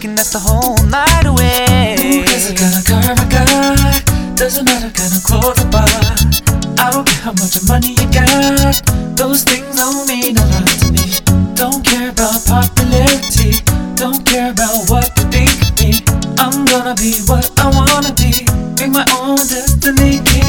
can dance the whole night away. Who is the kind of car I got? Doesn't matter kind of clothes I buy. I don't care how much money you got. Those things don't mean a lot to me. Don't care about popularity. Don't care about what they think of me. I'm gonna be what I wanna be. Make my own destiny.